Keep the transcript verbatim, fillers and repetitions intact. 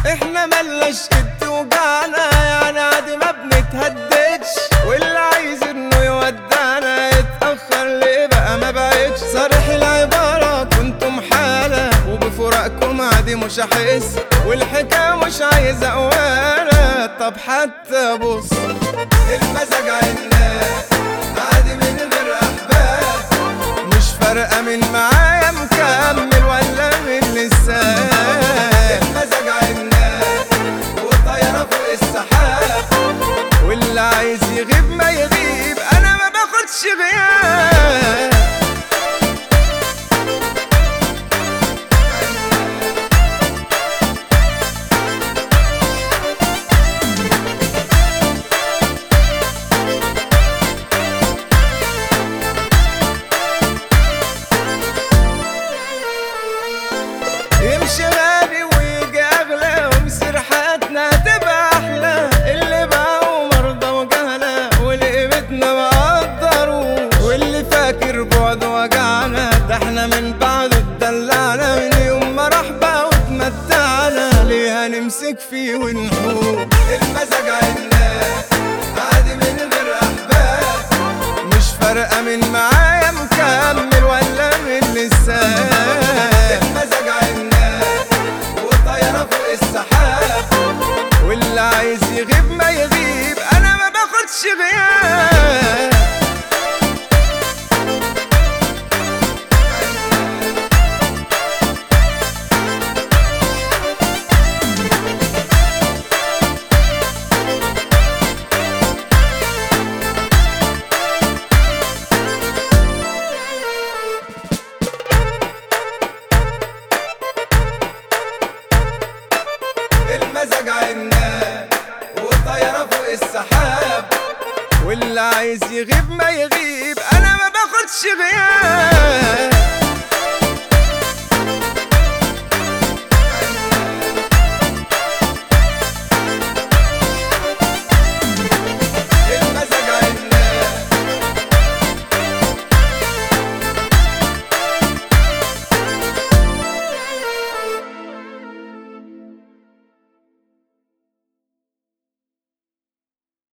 احنا ملناش قد وجعنا، يعني عادي ما بنتهددش، واللي عايز انه يودعنا يتأخر ليه بقى ما بقتش. صريح العبارة كنتم حالة وبفراقكم عادي مش هحس، والحكاية مش عايزة قوالة. طب حتى بص المزاج عناد عادي من غير احباب، مش فارقة من معايا مكمل ولا من لسان. المزاج عناد وطيارة فوق السحاب، واللي عايز يغيب ما يغيب، انا ما باخدش غياب. يمشي غالي ويجي اغلى ومصير حياتنا تبقى احلى، اللي باعوا مرضى وجهلة ولقيمتنا ما قدروش، واللي فاكر بعد وجعنا ده احنا من بعده اتدلعنا، من يوم ما راح بقى واتمتعنا ليه هنمسك فيه ونحوش. المزاج عناد عادي من غير احباب، مش فارقة من معايا مكمل ولا من لسان. المزاج عناد وطيارة فوق السحاب، واللي عايز يغيب ما يغيب، انا ما باخدش غياب. المزاج عناد والطيارة فوق السحاب، واللي عايز يغيب ما يغيب، انا ما باخدش غياب.